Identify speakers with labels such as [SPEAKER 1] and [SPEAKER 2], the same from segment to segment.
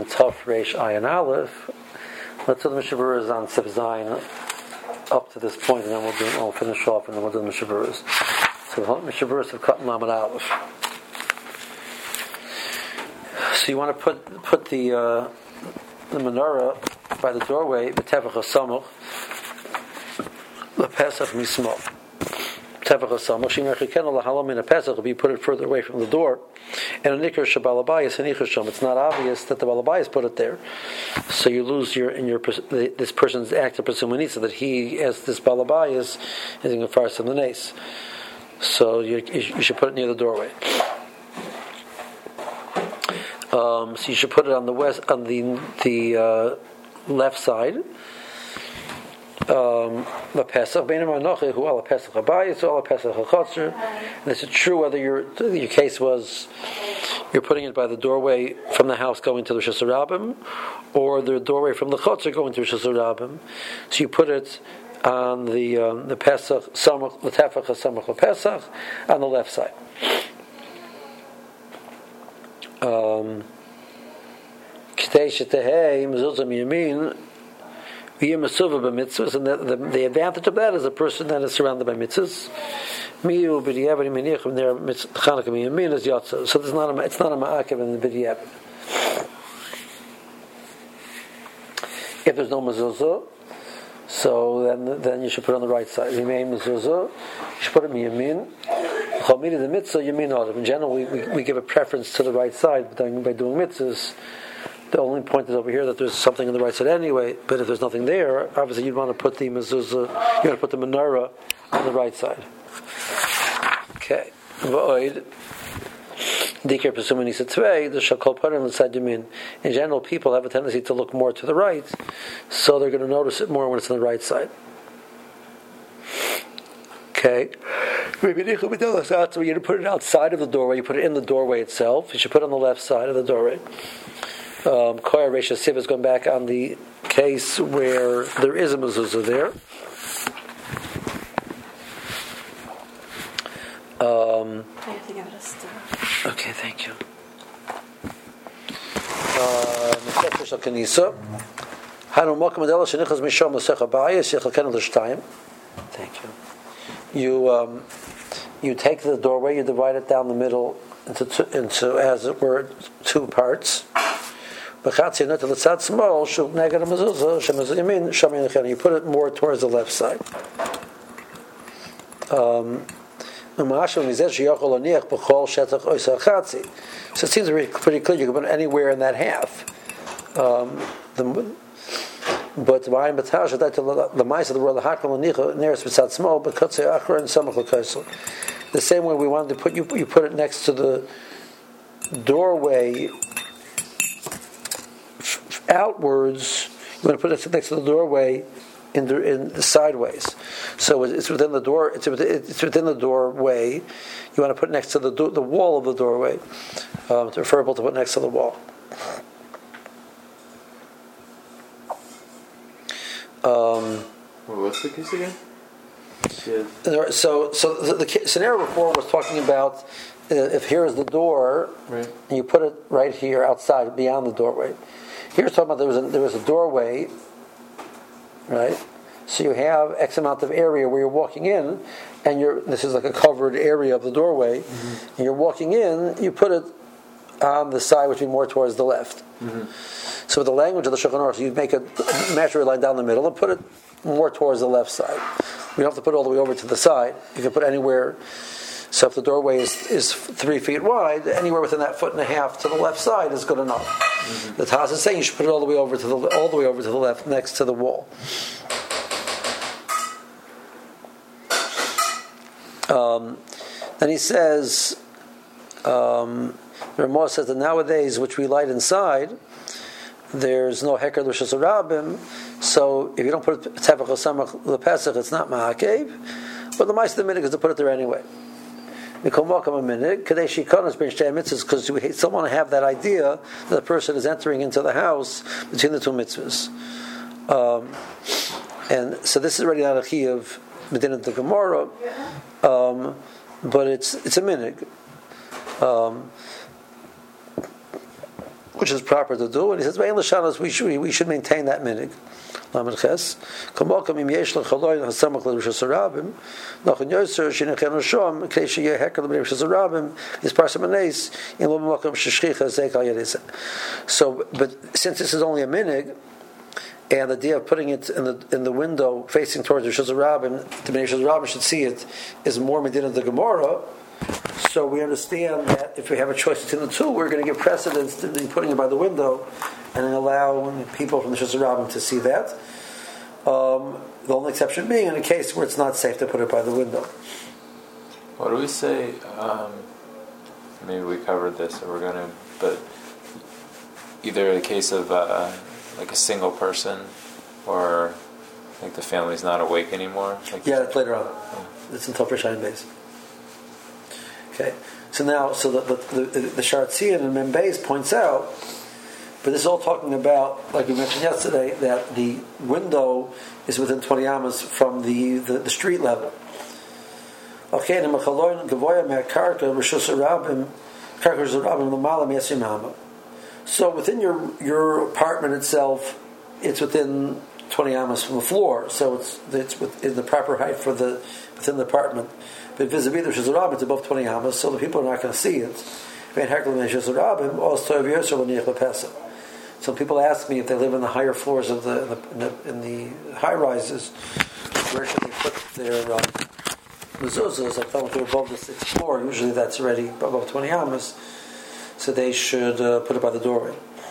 [SPEAKER 1] Tov Reish Ayin Aleph. Let's do the Mishnah Berurah on Sif Zayin up to this point, and then we'll finish off, and then we'll do the Mishnah Berurah. So Mishnah Berurah of Katan Lamed Aleph. So you want to put the menorah by the doorway, B'Tevach HaSamuch, LePesach Mismo. Tevach HaSamuch, Shim Yechikenu L'Halam in a Pesach, if you put it further away from the door, and a Nikr Shabalabayas and Ichar Shom. It's not obvious that the Balabayas put it there, so you lose this person's active presuming that he, as this Balabayas, is in the farce of the nace. So you should put it near the doorway. So you should put it on the left side. Pesach, and this is true whether your case was you're putting it by the doorway from the house going to the Rosh Hashanah, or the doorway from the Chotzer going to Rosh Hashanah. So you put it on the Pesach Samach L'Tefach HaSamach Pesach on the left side. Kitei Shetehei Mezuzah Miyamin. And the advantage of that is a person that is surrounded by mitzvahs. So it's not a ma'akev in the b'diavad. If there's no mezuzah, so then you should put it on the right side. You should put it miyamin. The mitzvah yamin adam. In general, we give a preference to the right side by doing mitzvahs. The only point is over here that there's something on the right side anyway, but if there's nothing there, obviously you'd want to put the mezuzah, you want to put the menorah on the right side. Okay. Void. Dikir Pesumani Satvei, the Shakal Parim L'Sad Yamin. In general, people have a tendency to look more to the right, so they're going to notice it more when it's on the right side. Okay. So you put it outside of the doorway, you put it in the doorway itself. You should put it on the left side of the doorway. Koya Reisha Siv is going back on the case where there is a mezuzah there.
[SPEAKER 2] I have to give it a stir.
[SPEAKER 1] Okay, thank you. Thank you. You take the doorway, you divide it down the middle into as it were, two parts. You put it more towards the left side. So it seems pretty clear. You can put it anywhere in that half. But the same way we wanted to put you put it next to the doorway outwards. You want to put it next to the doorway in sideways. So it's within the door. It's within the doorway. You want to put it next to the wall of the doorway. It's preferable to put next to the wall.
[SPEAKER 3] What's the case again?
[SPEAKER 1] Yeah. So the scenario before was talking about if here is the door,
[SPEAKER 3] right,
[SPEAKER 1] and you put it right here outside beyond the doorway. Here's talking about there was a doorway, right? So you have X amount of area where you're walking in, and this is like a covered area of the doorway, and you're walking in. You put it on the side which would be more towards the left. So with the language of the Shulchan Aruch, you make a imaginary line down the middle and put it more towards the left side. You don't have to put it all the way over to the side. You can put anywhere. So if the doorway is 3 feet wide, anywhere within that 1.5 feet to the left side is good enough. The Taz is saying you should put it all the way over to the left, next to the wall. Then he says, Ramah says that nowadays, which we light inside, there's no heker l'shus rabim, so if you don't put tefach l'samach l'pesach, it's not ma'akev. But the mice of the minhag is to put it there anyway. Because we still want to have that idea that the person is entering into the house between the two mitzvahs. And so this is already not a chiyuv medinah the Gemara, but it's a minhag. which is proper to do. And he says, we should maintain that minig. Lamed Ches. Kamalkam im yesh lechaloyin hasamach l'rishas harabim. Nachon yoser shenechenu shom k'dei sheyeh heker l'rishas harabim is parsam anes in lo b'makam sheshchicha zeik al yedisa. So, but since this is only a minig, and the idea of putting it in the window facing towards the Rishas Harabim, the Rishas Harabim should see it, is more medina the Gemara. So we understand that if we have a choice between the two, we're going to give precedence to putting it by the window and allow people from the Rishas Harabim to see that. The only exception being in a case where it's not safe to put it by the window.
[SPEAKER 3] What do we say? Maybe we covered this, or we're going to, but either a case of like a single person, or like the family's not awake anymore.
[SPEAKER 1] That's later on. It's in Topher Shayin base. Okay, so now, the Sharatzian and Membeis points out, but this is all talking about, like we mentioned yesterday, that the window is within 20 amas from the street level. Okay, and so within your apartment itself, it's within 20 amas from the floor, so it's within the proper height within the apartment. But vis-a-vis the Rishas Harabim, it's above 20 amas, so the people are not going to see it. Some people ask me if they live in the higher floors of in the high rises, where should they put their mezuzahs? I tell them if they're above the 6th floor, usually that's already above 20 amas, so they should put it by the doorway.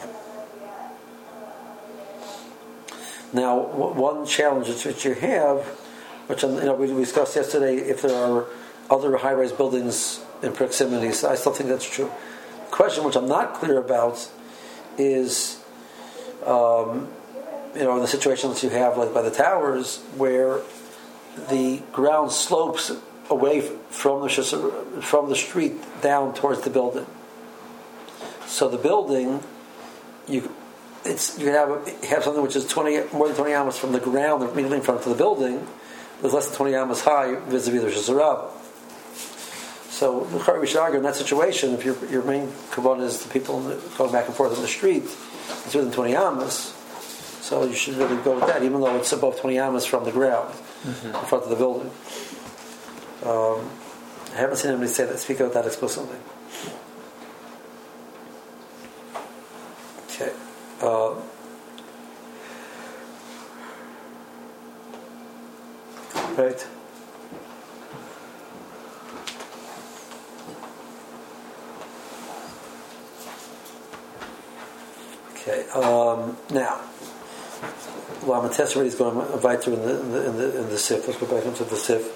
[SPEAKER 1] Now, one challenge that you have, which we discussed yesterday, if there are other high-rise buildings in proximity, so I still think that's true. The question, which I'm not clear about, is in the situations you have, like by the towers, where the ground slopes away from the street down towards the building. So the building, you have something which is more than 20 amas from the ground, immediately in front of the building, but less than 20 amas high vis-a-vis the Rishas Harabim. So we should argue in that situation, if your main kavanah is the people going back and forth on the street, it's within 20 amas, so you should really go with that, even though it's above 20 amas from the ground in front of the building. I haven't seen anybody speak about that explicitly. Okay. Right. Okay. Now, Lamed already is going to invite you in the Sif. Let's go back into the Sif.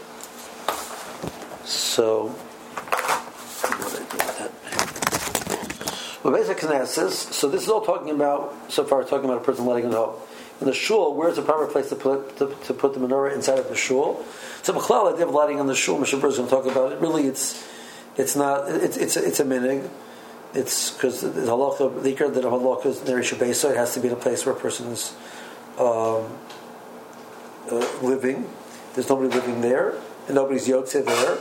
[SPEAKER 1] So, what did I do with that? Well, basically, Knesses. So this is all talking about. So far, talking about a person letting it go. In the shul, where's the proper place to put the menorah inside of the shul? So, the idea of lighting in the shul, Mr. Burr is going to talk about it. Really, it's a minig. It's because the halacha, the ikar that a halacha is near Yishuv, so it has to be in a place where a person is living. There's nobody living there, and nobody's yotze there.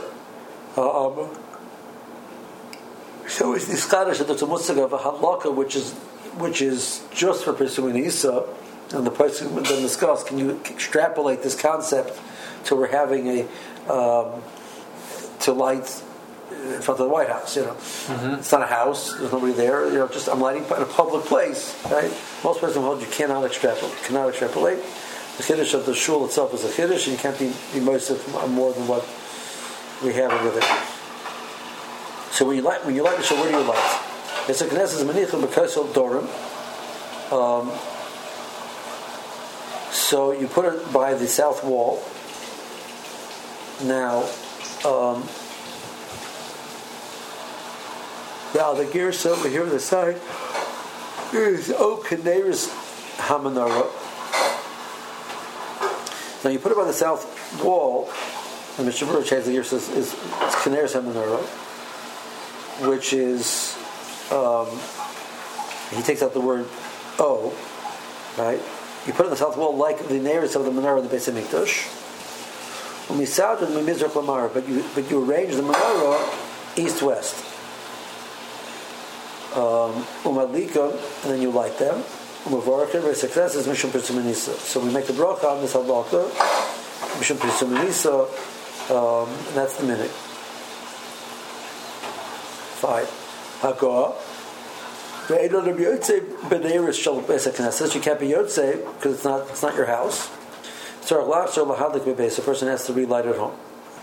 [SPEAKER 1] So it's the Scottish that there's a mutzah of a halakha which is just for pursuing Isa, and the person then discuss. Can you extrapolate this concept to we're having to light in front of the White House? It's not a house. There's nobody there. Just I'm lighting in a public place. Right? Most persons hold you cannot extrapolate. The chiddush of the shul itself is a chiddush, and you can't be immersive more than what we have with it. So when you light the shul, where do you light? It's a Knesset Manichim B'Kosel Dorim. So you put it by the south wall. Now, the gears over here on the side is O Kaneris Hamanara. Now you put it by the south wall, and Mr. Burr changes the gear says is Kaneris Hamanara, which is he takes out the word O, right? You put it on the south wall like the nearest of the menorah of the Beis Hamikdash. But you arrange the menorah east-west. Umadlika, and then you light them. Umavorka, success is Mishum Pirsumanisa. So we make the bracha on this halakha, Mishum Pirsumanisa, and that's the minute. Fine. Hakah. You can't be Yotze because it's not your house. So a person has to relight at home.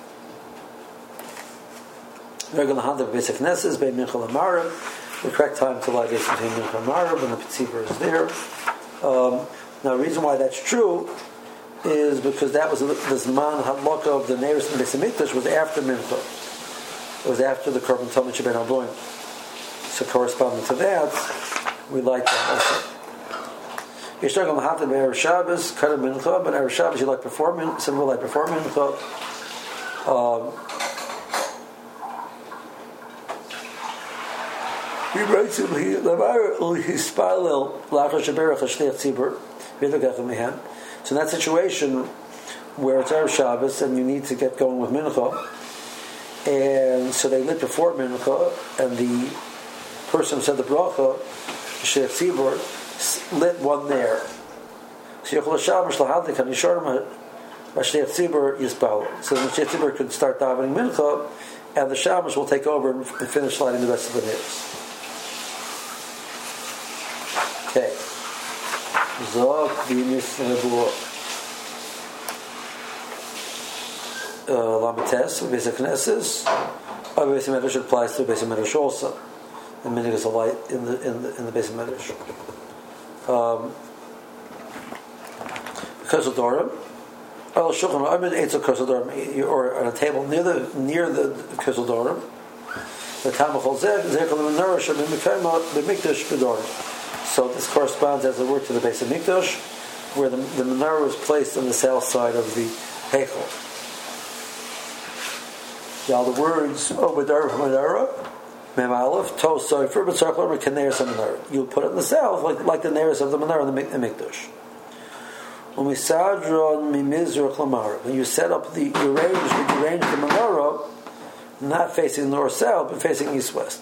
[SPEAKER 1] The correct time to light is between Mincha and Marav, and the Petziver is there. Now the reason why that's true is because that was the Zman Hadlaka of the Neiros and Beis HaMikdash was after Mincha. It was after the Korban Tamid Sheben Aboim. So corresponding to that, we light that also. Yishtag on the Hatam Erev Shabbos, Kadam Mincha, but Erev Shabbos you light before Mincha, some will light before Mincha. We write to him, so in that situation where it's Erev Shabbos and you need to get going with Mincha, and so they lit before Mincha, and the person who said the bracha, Sheikh Tzibur, lit one there. So Yochel Shabbos Lahadlik and Yisharma Sheikh Tzibur Yisbal. So the Sheikh Tzibur could start davening Mincha, and the Shabbos will take over and finish lighting the rest of the nails. Okay. Zog Dinis Nebuah. Lamites, Beis HaKnesses. Beis HaMedrash applies to Beis HaMedrash also. The minhag is a light in the Beis HaMedrash. Kursadorim. Or on a table near the Kursadorim. The Tamachol Zeh Zechel Menorah Shem Mikdash Bedorim. So this corresponds as it were to the Beis HaMikdash, where the menorah was placed on the south side of the Heichel. Now the words Obadar Menorah, Mem Aleph, To Sofer, but Sarkler Kaneris of Menorah. You put it in the south, like the Neris of the menorah in the Mikdash. When you set up you arrange the menorah not facing north south, but facing east west.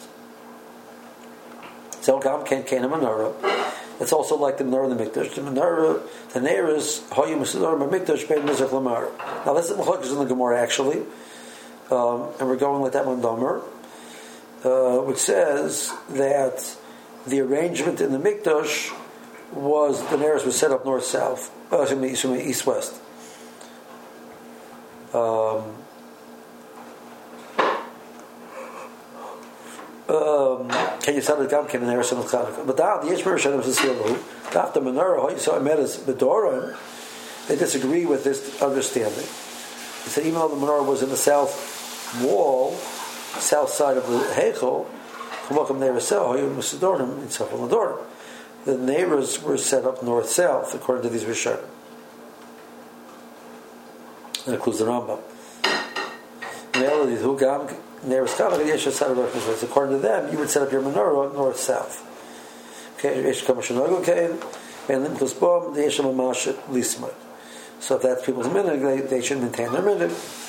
[SPEAKER 1] So Gam Ken Kena menorah. It's also like the menorah in the Mikdash. The menorah, the Neris, Hoyim Mesidor Mikdash Bein Mizrach Lamar. Now this is Mechokes in the Gemara actually. And we're going with that one Domer, which says that the arrangement in the Mikdash was the Neris was set up north-south, east-west. Can you tell the Gam came in Neris and Chanukah? But the Yishmer Shem Sasilu, after menorah, so I met as Bedorim, they disagree with this understanding. They said even though the menorah was in the south wall, south side of the Heichel, the neighbors were set up north-south according to these Rishonim. That includes the Rambam. According to them, you would set up your menorah north-south. Okay, so if that's people's minhag, they should maintain their minhag.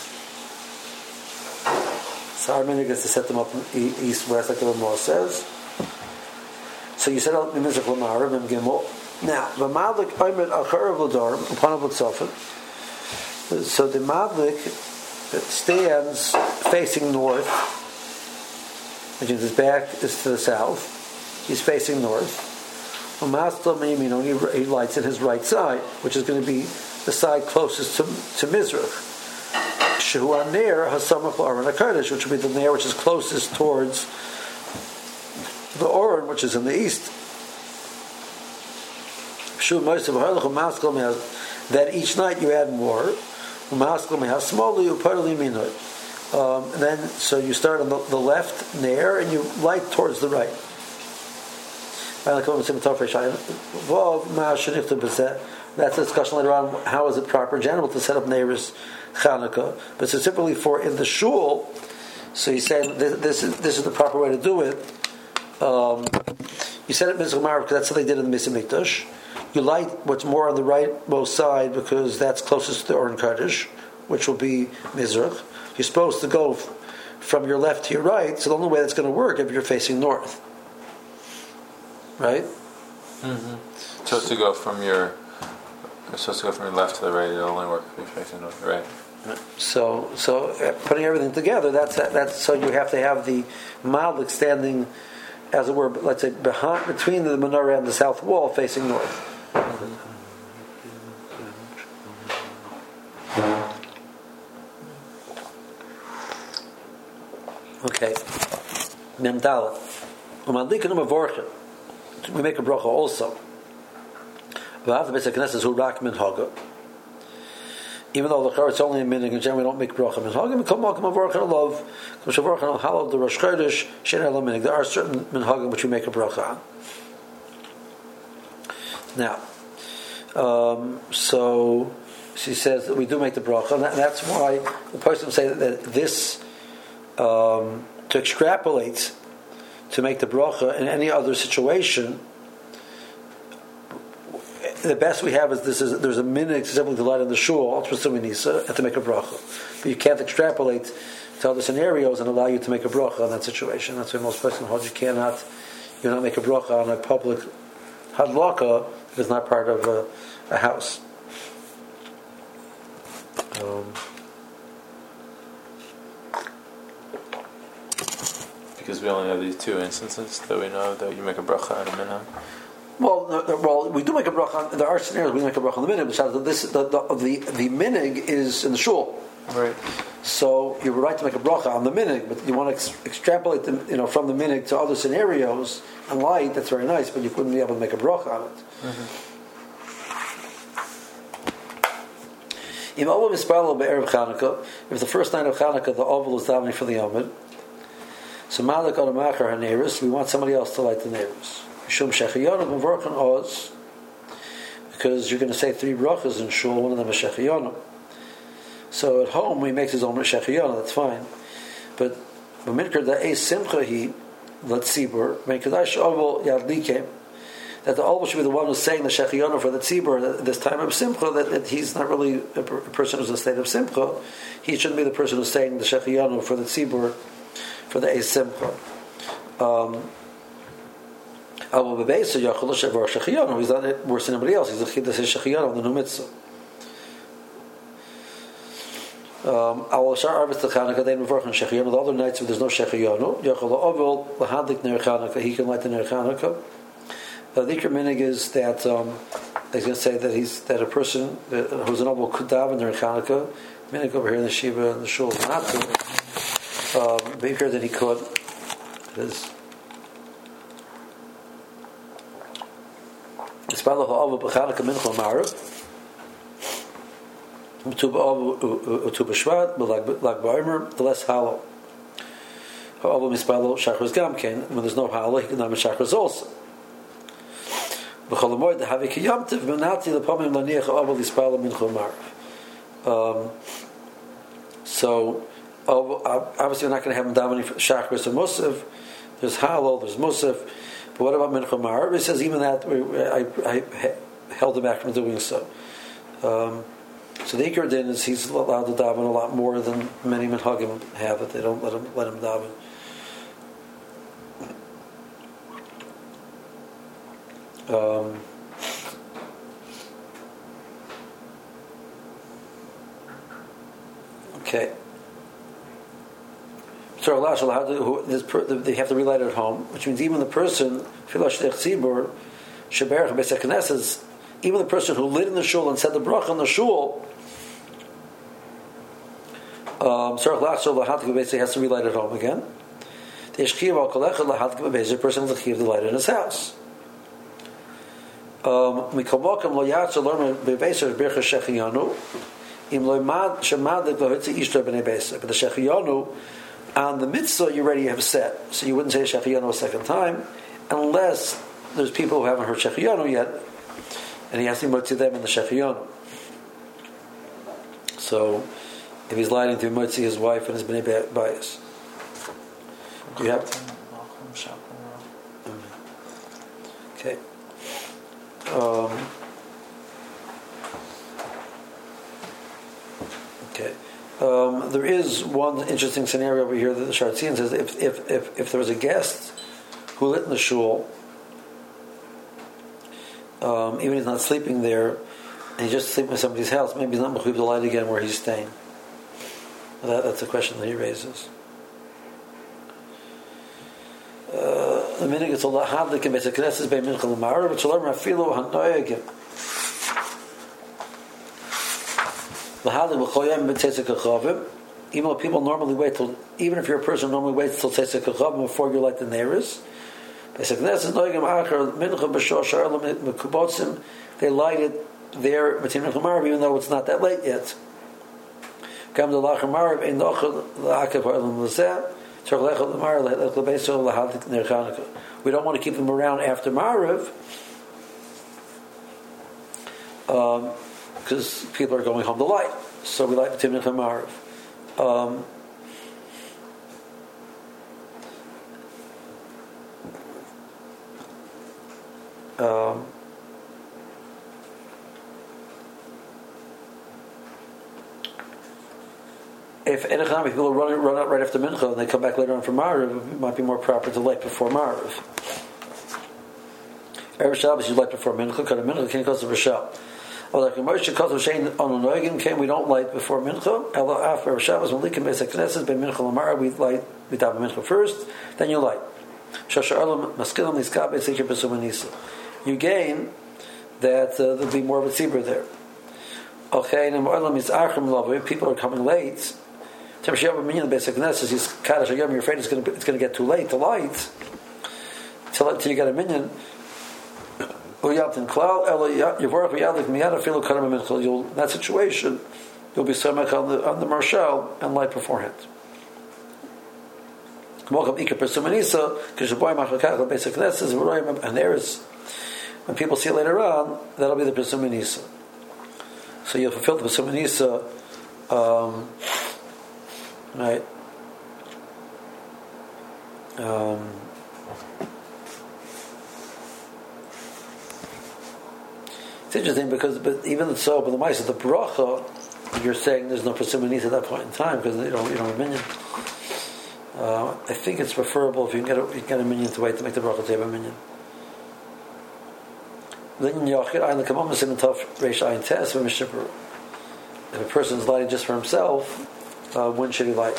[SPEAKER 1] So our minhag is to set them up east-west, like the Ramah says. So you set up the Mizrach Lamar and Gimel. Now, the Madlik Aymed Acharav Ladorim upon a B'Tzofim. So the Madlik stands facing north, which is his back is to the south. He's facing north. He lights at his right side, which is going to be the side closest to Mizrach. Shehu Aner Hasamach L'Aron HaKodesh, which would be the Ner which is closest towards the Oren, which is in the east. That each night you add more. And then, so you start on the left Ner and you light towards the right. That's a discussion later on. How is it proper in general to set up Neiros Chanukah? But specifically for in the shul, so he's saying this is the proper way to do it. You set up Mizrach Marav because that's how they did in the Beis HaMikdash. You light what's more on the rightmost side because that's closest to the Oren Kodesh, which will be Mizrach. You're supposed to go from your left to your right, so the only way that's going to work if you're facing north. right?
[SPEAKER 3] Mm-hmm. So to go from your, you're supposed to go from your left to the right. It only works if you're facing north, right?
[SPEAKER 1] So putting everything together, that's so you have to have the Malik standing, as it were, let's say between the menorah and the south wall, facing north. Okay. Mem Dalet. We make a bracha also. Even though the it's only a minhag, in general we don't make bracha minhagim. There are certain minhagim which we make a bracha on. Now, so she says that we do make the bracha, and that's why the person say that this to extrapolate to make the bracha in any other situation. The best we have is there's a minhag simply to light in the shul, and to make a bracha. But you can't extrapolate to other scenarios and allow you to make a bracha in that situation. That's why most places hold you not make a bracha on a public hadlaka if it's not part of a house.
[SPEAKER 3] Because we only have these two instances that we know that you make a bracha on a minhag.
[SPEAKER 1] Well, we do make a bracha. There are scenarios we make a bracha on the minhag. The minhag is in the shul,
[SPEAKER 3] right?
[SPEAKER 1] So you're right to make a bracha on the minhag, but you want to extrapolate them, from the minhag to other scenarios and light. That's very nice, but you wouldn't be able to make a bracha on it. If the first night of Chanukah the oval is davening for the Yomid, so Malik on a Machar HaNeiros, we want somebody else to light the Neiros. Because you're going to say 3 brachas in shul, one of them is Shechiyonu. So at home he makes his own Shechiyonu, that's fine. But B'minkar da'ei simcha he l'tzibur, Menkadash oval yadlikem, that the oval should be the one who's saying the Shechiyonu for the tzibur at this time of simcha, that he's not really a person who's in a state of simcha. He shouldn't be the person who's saying the Shechiyonu for the tzibur, for the eis simcha. He's not worse than anybody else. He's a chiddush shechiyanu on the new mitzvah. The other nights when there's no shechiyanu, he can light the ner Chanukah. The Dikr minig is that I was going to say that a person who's an oval could daven ner Chanukah. Minig over here in the shiva and the shul not to. Bigger than he could. It is. Espalach ha'avu b'chanukah mincha ma'ariv, u'tu b'shvat, b'lag ba'omer, the less hallow. Ha'avu mispalo shachris gamken, when there's no hallow, he can have shachris also. B'chol ha'moed ha'havi ki yomtiv, v'nati l'pamim l'niach ha'avu l'spalo mincha ma'ariv. So, obviously we're not going to have him davening for shachris and musaf. There's hallow, there's musaf. But what about Mincha Ma'ariv? He says even that I held him back from doing so. So the Ikar Din is he's allowed to daven a lot more than many Minhagim have it. They don't let him daven. Okay. So they have to relight it at home, which means even the person, even the person who lit in the shul and said the bracha in the shul, has to relight at home again. The person has to light in his house. But the Shechiyanu on the mitzvah you already have said, so you wouldn't say Shechiyanu a second time unless there's people who haven't heard Shechiyanu yet, and he has to mutzi them in the Shechiyanu. So if he's lighting to mutzi his wife and his bnei bayis, you have. Okay. Okay. There is one interesting scenario over here that the Shartzian says if there was a guest who lit in the shul even if he's not sleeping there, and he's just sleeping in somebody's house, maybe he's not mechuyev to light again where he's staying. That's a question that he raises. The minhag is a lahadlik in Beis HaKnesses bei mincha l'marav, but shalom rafilu hanoyagim. Lahadlik b'chol yom b'tzetzek hachavim. Even though people normally wait till, even if you're a person who normally waits till tzetzek hachavim before you light the neiros, Beis HaKnesses noyagim achar mincha b'shor sha'arlam mekubotzim. They light it there b'tim mincha l'marav, even though it's not that late yet. Gam the lachar marav ein nochel la'akav ha'arlam l'zeh. We don't want to keep them around after Ma'ariv because people are going home to light. So we light the Timnich and Ma'ariv. If people run out right after Mincha and they come back later on for Ma'ariv, it might be more proper to light before Ma'ariv. Erev Shabbos you light before Mincha, because Mincha can't cause a Rishal. Like Moshe Kotel Shein on Noegin came, we don't light before Mincha. After Erev Shabbos, when Likim Beis HaKnesses, by Mincha L'Marav, we daven Mincha first, then you light. Shosha Arlam Maskilam Niskab Beis HaKnesses. You gain that there'll be more of a tzibur there. Okay, and people are coming late. You're afraid it's going to get too late to light till you get a minyan. In that situation, you'll be samech on the marshal and light beforehand. And there is, when people see it later on, that'll be the Pesum Nisa. So you'll fulfill the Pesum Nisa. Right. It's interesting because, but even so, but the mice of the bracha, you're saying there's no persimmonies at that point in time because you don't have a minion. I think it's preferable if you can get a minion to wait to make the bracha to have a minion. If a person's lighting just for himself, when should he light?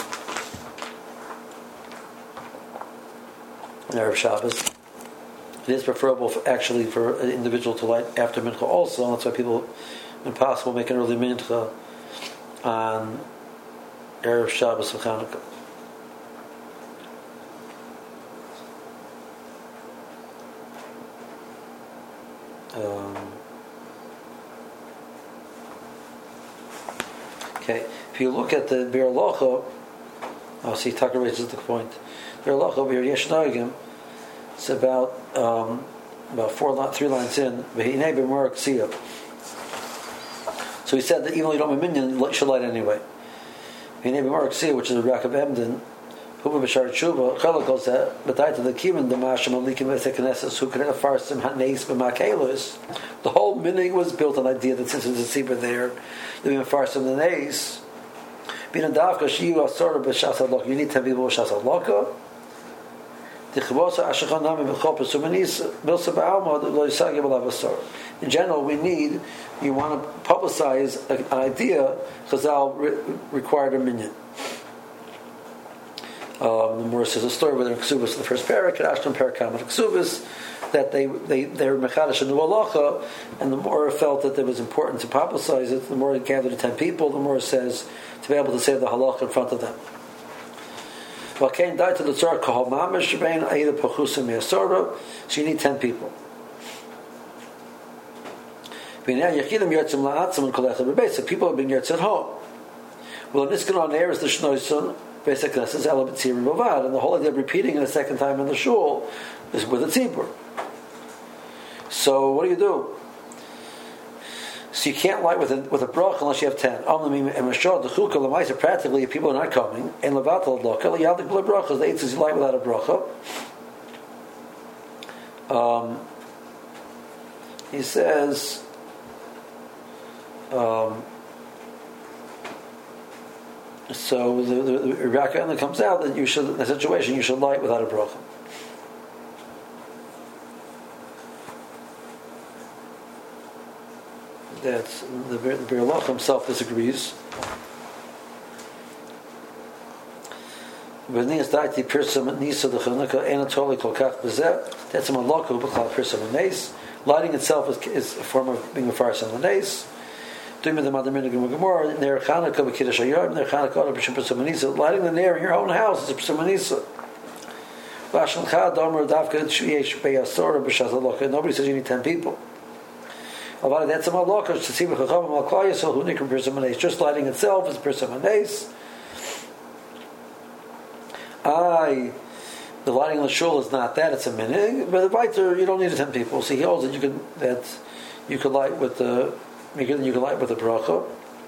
[SPEAKER 1] On Erev Shabbos. It is preferable actually for an individual to light after Mincha also, and that's why people, when possible, make an early Mincha on Erev Shabbos of Chanukah. Okay, if you look at the Bir Locha, see, Tucker raises the point. Bir Locha, Bir Yeshnagim, it's about 3 lines in. So he said that even though you don't have a minion, you should light anyway. Which is the Rak of Emden, Huba B'Shar Tshuva, Chalak goes that, but I to the Kivin, the Masham, Alikim Vesekneses, who could have farsim Haneis B'Makelos. The whole meaning was built on the idea that since there's a Sibra there, they're farsim the Neis. Being a Davka, Shiyu Asora B'Shas HaLoka, you need 10 people B'Shas HaLoka. In general, you want to publicize an idea. Chazal required a minyan. The Morris says a story where they're in Ksubas in the first parak, Ashton Parakam and Ksubas, that they were mechadish and nualacha, and the more felt that it was important to publicize it. The more it gathered 10 people, the more it says to be able to say the halacha in front of them. So you need 10 people. So people have been yurtz at home. Well, in this on air is the shnoisun, basically this is elementzir and and the whole idea of repeating it a second time in the shul is with a tzibur. So what do? So you can't light with a brach unless you have 10. Practically, if people are not coming, and levatal loka, yadik b'le brachas. The eight says you light without a bracha. He says, so the Raka and comes out that you should, in that situation, you should light without a bracha. that the Biur Halacha himself disagrees. That's a malaka b'klal nes. Lighting itself is a form of being a farce on the nes. Lighting the nair in your own house is a p'sumanisa. Nobody says you need 10 people. That's a malaka. Just lighting itself is p'sumanisa. The lighting in the shul is not that; it's a minig. But the biter, you don't need 10 people. So he holds that you could light with the bracha.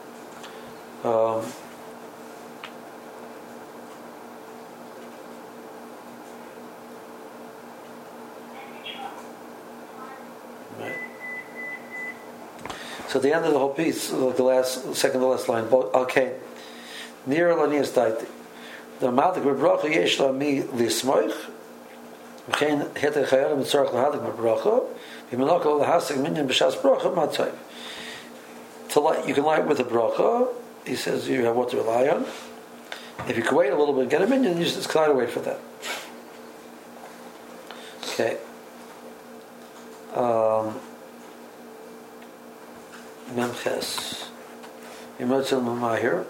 [SPEAKER 1] Right. So at the end of the whole piece, like the second to last line, okay, near lanias daiti. The madik bracha yesh la mi lismoich, v'chein heter chayalim mitzarach lahadik bracha, v'melakol lahasik minyan b'shas bracha matzav. To light, you can light with a bracha. He says you have what to rely on. If you can wait a little bit and get a minyan, you just gotta wait for that. Okay. Memches. Yimotzil Mamahir.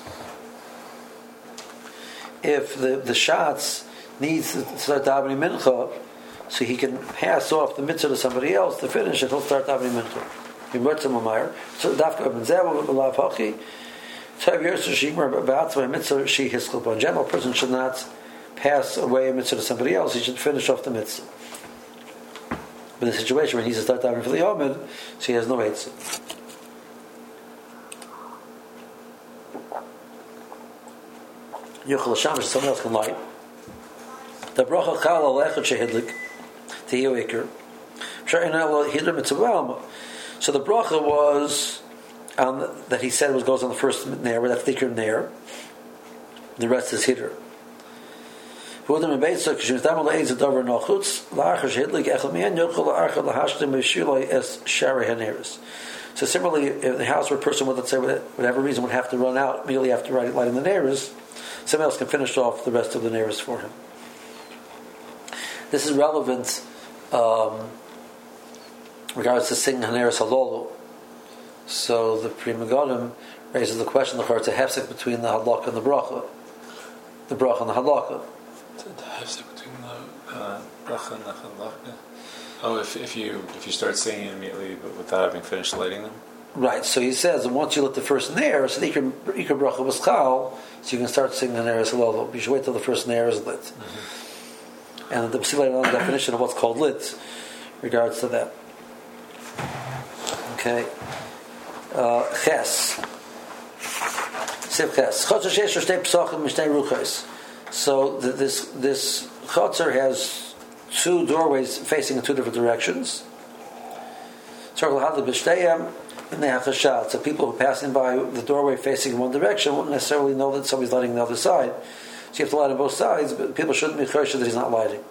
[SPEAKER 1] If the shots needs to start davening mincha, so he can pass off the mitzvah to somebody else to finish it, he'll start davening mincha. Yimotzil Mamahir. So dafka ben zevel b'lav hachi. In general, a person should not pass away a mitzvah to somebody else. He should finish off the mitzvah. But in a situation where he needs to start davening for the Yomid, so he has no eitzah. Yochel Hasham, someone else can light. The bracha chal alechad shehidlik tehiu ikr. So the bracha was that he said goes on the first nair, that's the ikr nair. The rest is hider. So similarly, if the house where a person would, let's say, whatever reason would have to run out immediately after lighting the neiros, someone else can finish off the rest of the neiros for him. This is relevant regards to singing Haneris Halolu. So the Pri Megadim raises the question: the it's a hefsek between the halakha and the bracha and the halakha.
[SPEAKER 3] The hefsek between the bracha and the halakha. Oh, if you start singing immediately, but without having finished lighting them.
[SPEAKER 1] Right. So he says, and once you lit the first nair, so the ikar bracha was chal, so you can start singing the Haneris Halolu. You should wait till the first nair is lit. Mm-hmm. And the B'silay definition of what's called lit, regards to that. Okay. Ches. Siv Ches. Chotzer shesh shtei psachim mishtei ruchos. So this chotzer has two doorways facing in two different directions. Circle hadlik b'shteyem and they have chashad. So people who are passing by the doorway facing in one direction won't necessarily know that somebody's lighting the other side. So you have to light on both sides, but people shouldn't be choshed that he's not lighting.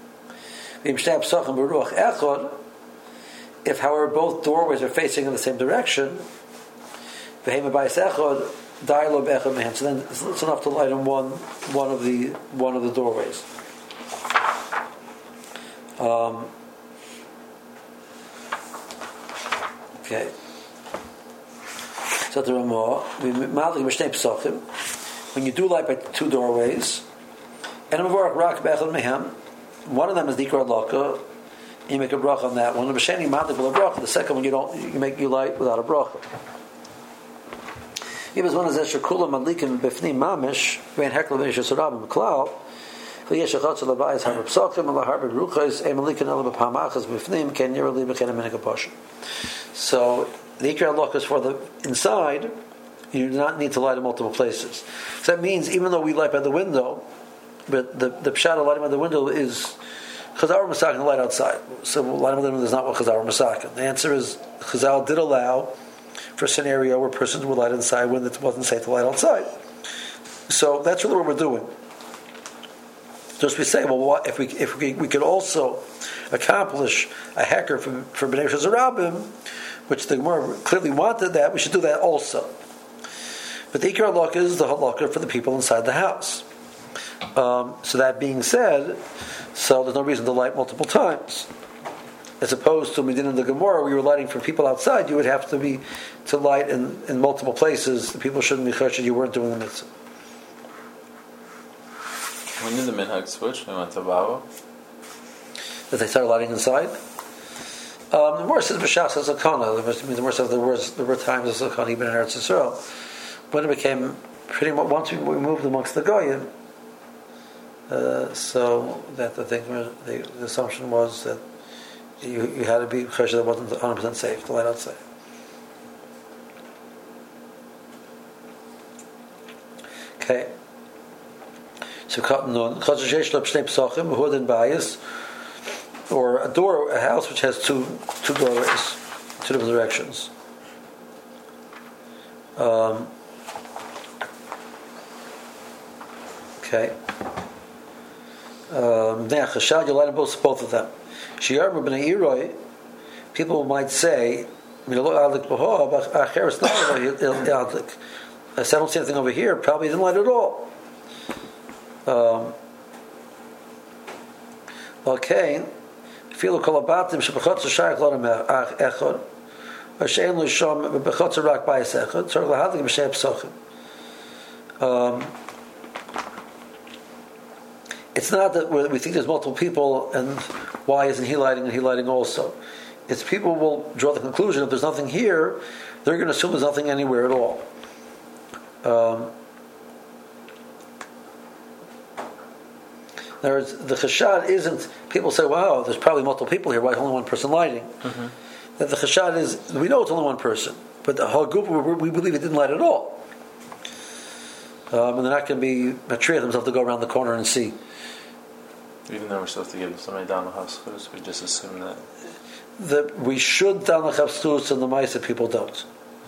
[SPEAKER 1] If, however, both doorways are facing in the same direction, so then it's enough to light on one of the doorways. Okay. So the Ramah, when you do light by two doorways, and one of them is Dikar Laka, you make a bracha on that one. The second one you light without a bracha. If one is Eshakula Malikim Bifni Mamish, Van Hekla Vishasarab McCloud, Yeshachatz Labais Harb Psalkim, Allah Harb Ruchas, Emalikan Elba Pamachas Bifnim, Ken Yerali Bekan America Pasha. So the Ikra Laka is for the inside, you do not need to light in multiple places. So that means even though we light by the window, but the pshat of lighting by the window is Chazal Masakin light outside. So lighting by the window is not what Chazal Masakin. The answer is Chazal did allow for a scenario where persons would light inside when it wasn't safe to light outside. So that's really what we're doing. Just we say, well, what if we could also accomplish a hecker for Bnei Shazarabim which the Gemara clearly wanted that, we should do that also. But the Ikar Halakha is the Halakha for the people inside the house. So that being said, so there's no reason to light multiple times. As opposed to Medina in the Gemara, where you were lighting for people outside, you would have to light in multiple places. The people shouldn't be choshed you weren't doing the mitzvah.
[SPEAKER 3] When did the minhag switch? They went to Bava?
[SPEAKER 1] That they started lighting inside? The Gemara says B'shas HaZakana. The Gemara says there were times of Zakana even in Eretz Yisrael. When it became pretty much, once we moved amongst the Goyim, so that the assumption was that you had to be choshed that it wasn't 100% safe to light outside. Okay. So or a house which has two doorways, two different directions. Okay. You light both of them. People might say, I don't see anything over here. Probably didn't light at all. Okay. Filu kolabatim shebechotz shayach lodem echad, or she'en l'sham bechotz rak bayis echad. Tzarich lahadlik b'shei psochim. It's not that we think there's multiple people, and why isn't he lighting and he lighting also? It's people will draw the conclusion if there's nothing here, they're going to assume there's nothing anywhere at all. In other words, the chashad isn't, people say, wow, there's probably multiple people here, why is only one person lighting? Mm-hmm. That the chashad is, we know it's only one person, but the whole group, we believe it didn't light at all. And they're not going to be matriah themselves to go around the corner and see.
[SPEAKER 3] Even though we're supposed to give somebody down the chafschus, we just assume
[SPEAKER 1] that we should down the chafschus, and the ma'aseh people don't.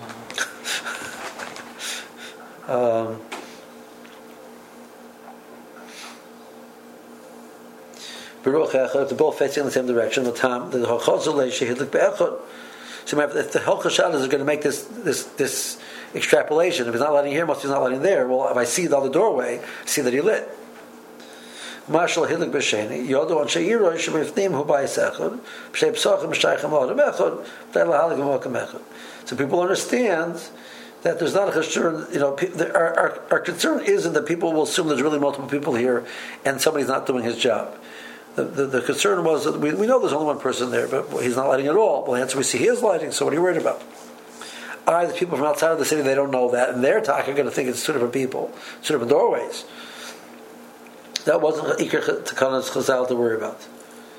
[SPEAKER 1] They're both facing in the same direction. The so if the whole chashad is going to make this extrapolation, if he's not lighting here, must be not lighting there. Well, if I see the other doorway, I see that he lit. Marshal Hilik B'Sheni Yodo on Sheiroi Shemifnim Hu Ba'Yisechad B'Shei Psochim B'Shaychem L'Odem Echad B'Day L'Halik V'Mokem Echad. So people understand that there's not a concern. Our concern isn't that people will assume there's really multiple people here and somebody's not doing his job. The concern was that we know there's only one person there, but he's not lighting at all. Well, the answer we see he is lighting. So what are you worried about? The people from outside of the city, they don't know that, and their talk are going to think it's two different people, two different doorways. That wasn't Iker Takanas Chazal to worry about.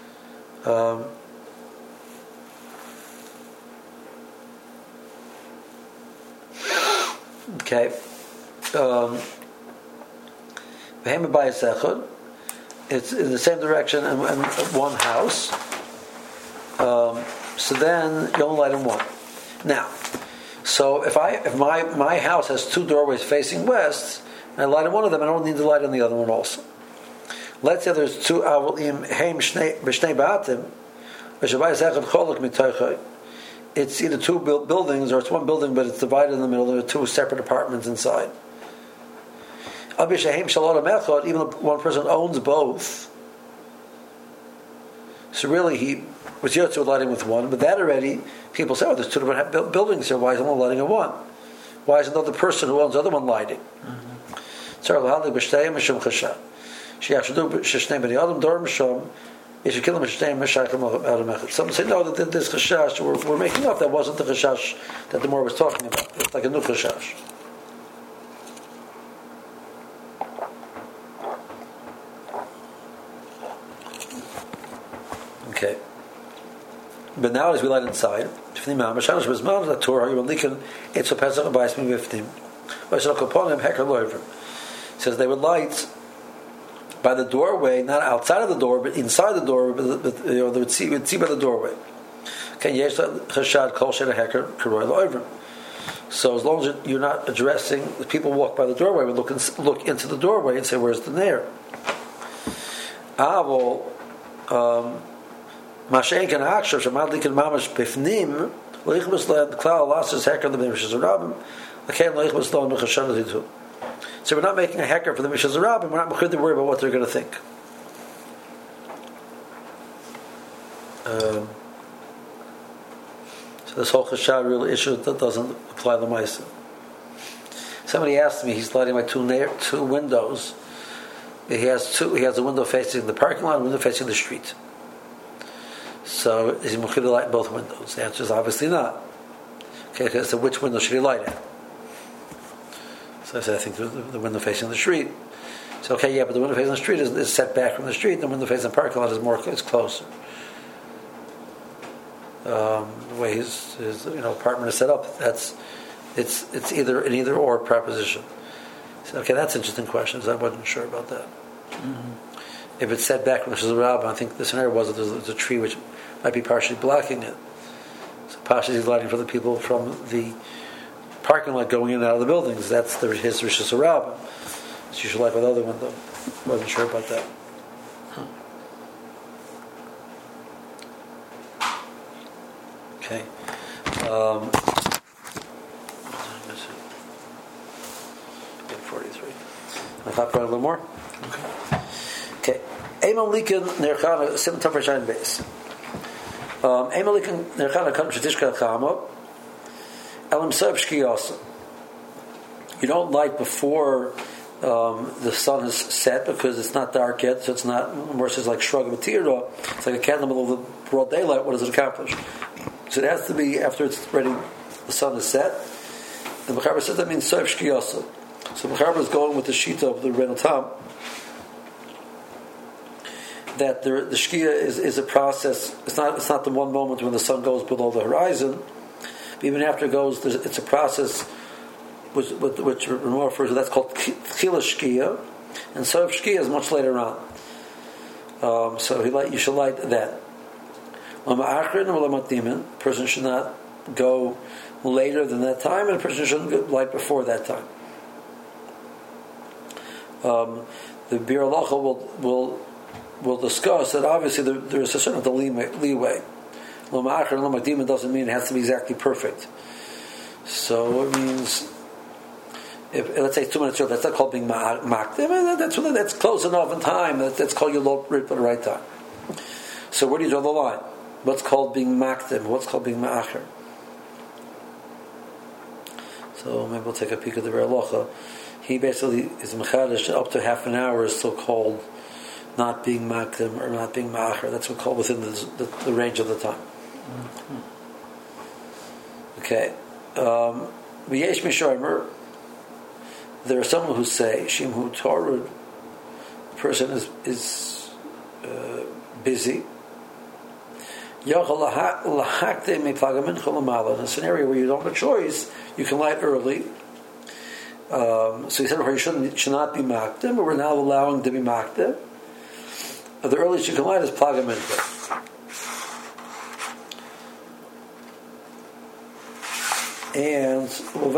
[SPEAKER 1] Okay. It's in the same direction and one house. So then you only light in one. Now, so if my house has two doorways facing west, and I light in one of them, I don't need to light in the other one also. Let's say there's two avolim heim b'shnei ba'atim, it's either two buildings or it's one building, but it's divided in the middle. There are two separate apartments inside. Even if one person owns both, so really he was yotze lighting with one, but that already people say, there's two different buildings here. Why is only lighting at one? Why is another person who owns the other one lighting? So some say no, that this chashash we're making up, that wasn't the chashash that the Gemara was talking about. It's like a new chashash. Okay. But now as we light inside, says they would light by the doorway, not outside of the door, but inside the door. But they would see by the doorway. So as long as you're not addressing, the people walk by the doorway, would look into the doorway and say, "Where's the nair?" Leichbus land klal lasses hecker the Mishas Rabbim. Again, Leichbus land mechashana ditu. So we're not making a hecker for the Mishas Rabbim. We're not going to worry about what they're going to think. So this whole chashad really issue that doesn't apply to Maisa. Somebody asked me, he's lighting my two windows. He has a window facing the parking lot and a window facing the street. So is he mukhi to light both windows? The answer is obviously not. Okay, so which window should he light at? So I said, I think the window facing the street. So okay, yeah, but the window facing the street is set back from the street. The window facing the parking lot is closer. The way his apartment is set up, it's either an either or proposition. So, okay, that's an interesting question. I wasn't sure about that. Mm-hmm. If it's set back from the Shazarab, I think the scenario was that there's a tree which might be partially blocking it. So partially lighting for the people from the parking lot going in and out of the buildings. That's his Shazarab. So you should light with the other window. Wasn't sure about that. Okay. 43. I'll hop around a little more. Okay. Eimel Liken Nerchana Sim Tafreshain base. Eimel Liken Nerchana Kam Shetishka Chama Elam Sebshki also. You don't light before the sun is set because it's not dark yet, so it's not versus like Shrug Matira. It's like a candle in the middle of the broad daylight. What does it accomplish? So it has to be after it's ready, the sun is set. The Mechaber says that means Soif Shkiyasa. So Mechaber is going with the Shita of the Rebbe Tam that the Shkia is a process. It's not the one moment when the sun goes below the horizon. But even after it goes, it's a process which Ramah refers to. That's called Tchila Shkia, and Soif Shkia is much later on. So you should light that. A person should not go later than that time, and a person shouldn't light before that time. The Bir Halacha will discuss that obviously there is a certain leeway. Doesn't mean it has to be exactly perfect. So it means if let's say 2 minutes early, that's not called being makdim. That's close enough in time. That's called you low at the right time. So where do you draw the line? What's called being makdim? What's called being ma'acher? So maybe we'll take a peek at the Bir Halacha. He basically is mechadish up to half an hour is still called not being makdim or not being ma'acher. That's what called within the range of the time. Mm-hmm. Okay. V'yesh mishomer. There are some who say shimhu torud. The person is busy. In a scenario where you don't have a choice, you can light early. So he said you should not be makdim, but we're now allowing to be makdim. The earliest you can light is plaga mincha. And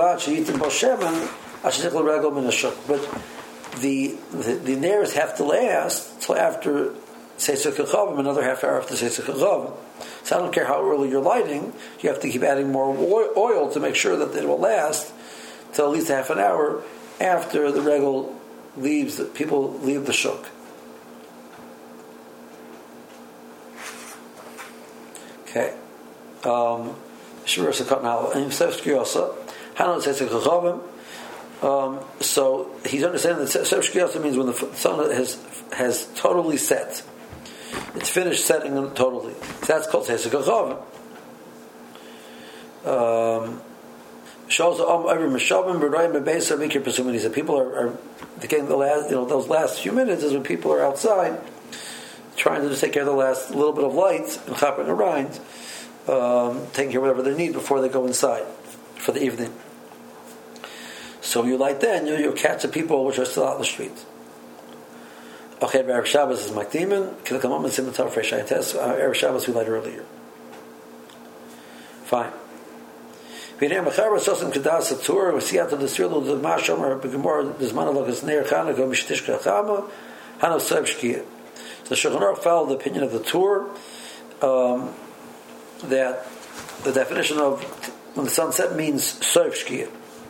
[SPEAKER 1] but the neirs have to last till after Seisuk Chavim, another half hour after Seisuk Chavim. So I don't care how early you're lighting, you have to keep adding more oil to make sure that it will last till at least half an hour after the regal leaves, people leave the shuk. Okay. So he's understanding that Sev Shkiyasa means when the sun has totally set. It's finished setting totally. So that's called Seisuk HaChavim. People are getting the last, those last few minutes is when people are outside trying to just take care of the last little bit of light and chapping around, taking care of whatever they need before they go inside for the evening. So you light then, you'll catch the people which are still out in the street. Okay, Erev Shabbos is Makdimin. Kilkamam and Simon Fresh Test. Erev Shabbos we light earlier. Fine. We name a Chavar Sosim Kedas Satur. We see out of the Sirlo the Masham or B'Gemor. There's Manalokas Neir Chanukah Mishtishka Chama Hanav Sebshkia. So Shulchan Aruch followed the opinion of the Tur that the definition of when the sun set means soif shkia.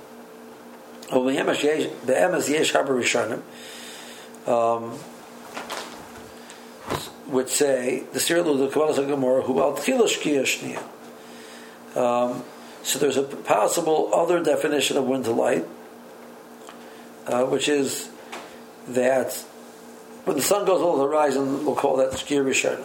[SPEAKER 1] Which say the Sirlu the Kabbalah Gemara who al tchila shkia shnia. So there's a possible other definition of when to light, which is that when the sun goes over the horizon, we'll call that shkia rishon.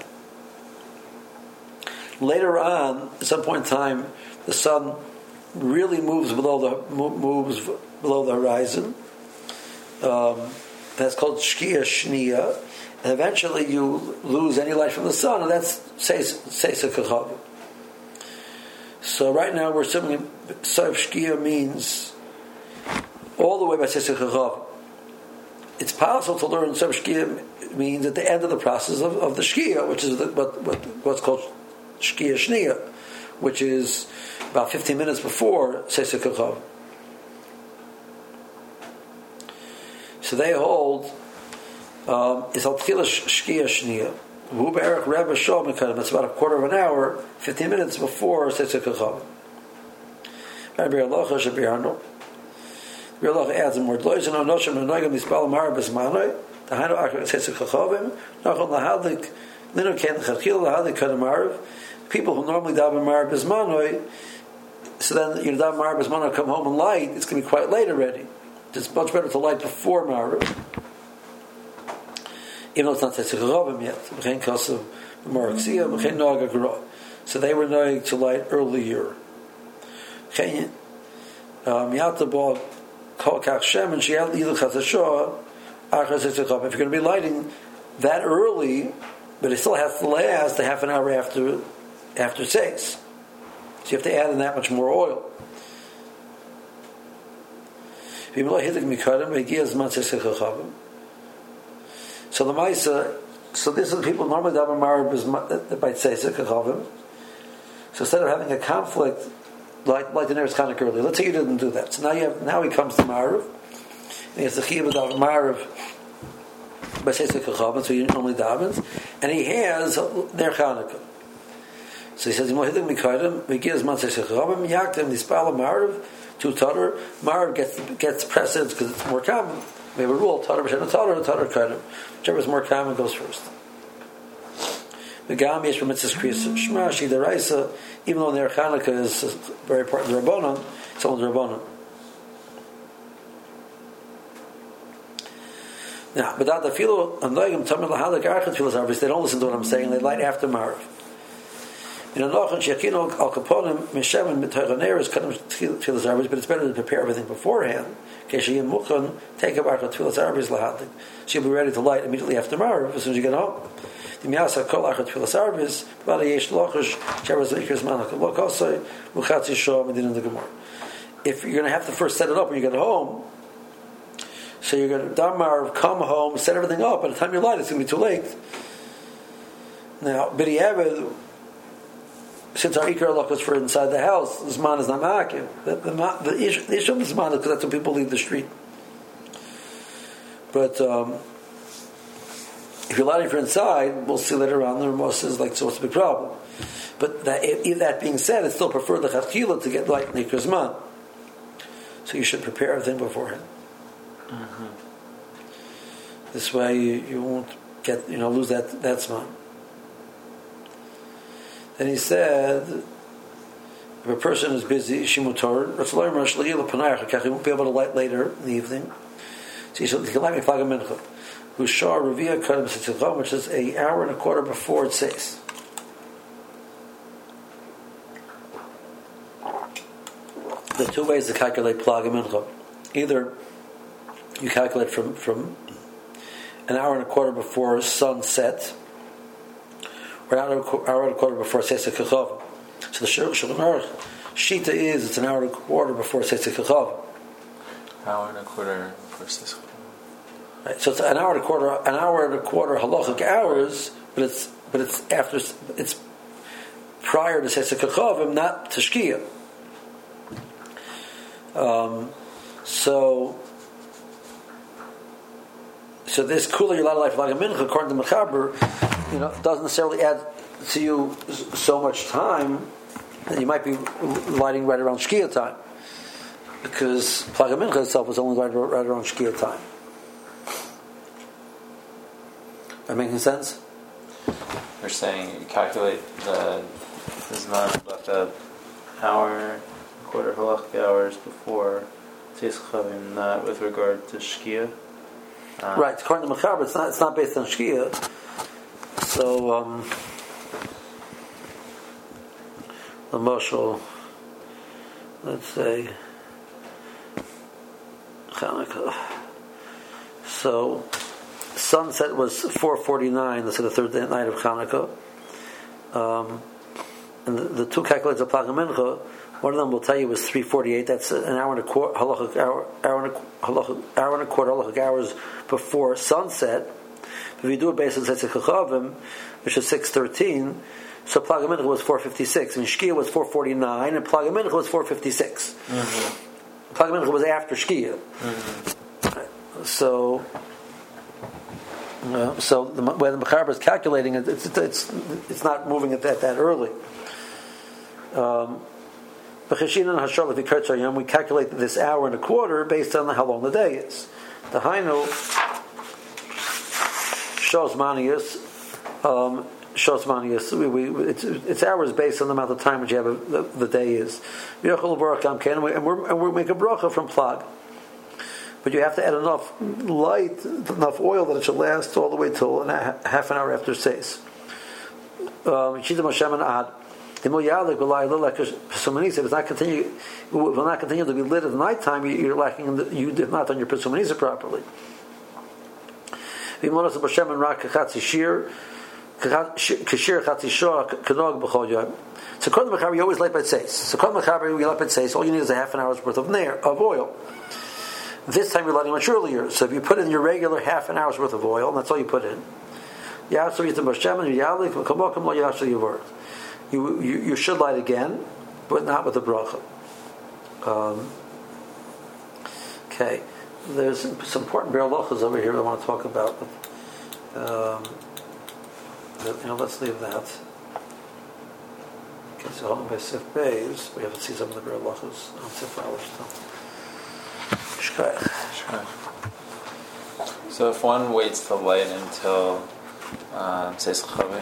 [SPEAKER 1] Later on, at some point in time, the sun really moves below the horizon. That's called shkia shnia, and eventually you lose any light from the sun, and that's seisa kachavim. So right now we're assuming Sof Shkia means all the way by Seisa Kachavim. It's possible to learn Sof Shkia means at the end of the process of the Shkia, which is what's called Shkia Shnia, which is about 15 minutes before Seisa Kachavim. So they hold it's Al Tchila Shkia Shnia. It's about a quarter of an hour, 15 minutes before Seisa Kachavim. Rabbi Alocha adds a word. Loizan Anoshim Nanoigam Nispal Mar Bismanoi. Tahano Akar Seisa Kachavim. Nachon Lahadik Lino Ken Chachil Lahadik Kadamarav. People who normally daven Mar Bismanoi. So then you daven Mar Bismanoi, come home and light. It's going to be quite late already. It's much better to light before Mariv. Even though it's not Seisa Kachavim yet. So they were knowing to light earlier. If you're going to be lighting that early, but it still has to last a half an hour after 6. So you have to add in that much more oil. So the Maisa, so this is the people normally daven Marav by Seisa Kachavim. So instead of having a conflict like the Neres Chanukah earlier, let's say you didn't do that. So now he comes to Marav, and he has the Chiyuv of Marav by Seisa Kachavim, so he normally davens, and he has their Chanukah. So he says, he gives man Seisa Kachavim, Yaktim, Nispala Marav, to Tatar. Marav gets precedence because it's more common. We have a rule, Tatar B'Shem Tatar, Tatar Kadam. Whichever is more common goes first. The Gam Yesh Mitzvahs Kriyas Shema Shida Raisa, even though their Chanukah is very important to Rabbanon, it's only Rabbanon. Now, but that the Filo Anoigim Tamil Lahalik Archet Filas Arvis, they don't listen to what I'm saying. They light after Marav. In Anochen Shekino Al Kaponim Meshemin Mitachaneres Kadam Filas Arvis, but it's better to prepare everything beforehand. Keshiyim Muchan take up Archet Filas Arvis Lahadik. So you'll be ready to light immediately after Marav as soon as you get home. If you're going to have to first set it up when you get home, so you're going to damar, come home, set everything up. By the time you light, it's going to be too late. Now, b'diavad, since our ikar halach is for inside the house, the zman is not ma'akev. The issue of the zman is because that's when people leave the street. But if you're lighting for inside, we'll see later on the Ramos is like, so what's the big problem? But that being said, it's still preferred the chachila to get light in the zman. So you should prepare everything beforehand. Mm-hmm. This way you won't get lose that zman. Then he said, if a person is busy, shimutor, he won't be able to light later in the evening. So he can light me flag of mincha. Which is an hour and a quarter before it says. There are two ways to calculate Plag Mincha. Either you calculate from an hour and a quarter before sunset, or an hour and a quarter before Seisa Kachavim. So the Shulchan Aruch Shita is it's an hour and a quarter before Seisa Kachavim.
[SPEAKER 3] Hour and a quarter before Seisa Kachavim.
[SPEAKER 1] Right, so it's an hour and a quarter halachic hours, but it's prior to Seisa Kachavim, not to Shkia. So this Kula Yilad Life like a Mincha, according to Mechaber, doesn't necessarily add to you so much time then you might be lighting right around Shkia time, because Plag HaMincha itself was only right around Shkia time. That making sense?
[SPEAKER 3] You're saying you calculate the Zman left an hour, quarter halachic hours before Tzeis Chavim, not with regard to Shkia.
[SPEAKER 1] Right, according to Mechaber, it's not based on Shkia. So, the Moshel, let's say, Chanukah. So, sunset was 4:49. That's the third night of Chanukah. And the two calculations of Plag HaMincha, one of them will tell you was 3:48. That's an hour and a quarter, hour and a quarter halachic hours before sunset. If you do it based on Tzeis Chachavim, which is 6:13, so Plag HaMincha was 4:56, and Shkia was 4:49, and Plag HaMincha was 4:56. Mm-hmm. Plag HaMincha was after Shkia. Mm-hmm. So the way the Mechaber is calculating it, it's not moving it that early. We calculate this hour and a quarter based on how long the day is. The Hainu shows manius. It's hours based on the amount of time which you have the day is. And we make a bracha from Plag. But you have to add enough light, enough oil that it should last all the way till half an hour after Seis. If it's not continue, will not continue to be lit at nighttime, you're lacking. You did not done your Pesumaniza properly. So according to Mechaber, you always light by Seis. So according to Mechaber, you light by Seis. All you need is a half an hour's worth of oil. This time you're lighting much earlier. So if you put in your regular half an hour's worth of oil, and that's all you put in, you should light again, but not with the bracha. Okay, there's some important Be'er Lochos over here that I want to talk about. Let's leave that. Okay, so hold on by Sif Beis, we have to see some of the Be'er Lochos on Sif Aleph.
[SPEAKER 3] So if one waits to light until Tzeis Chavim,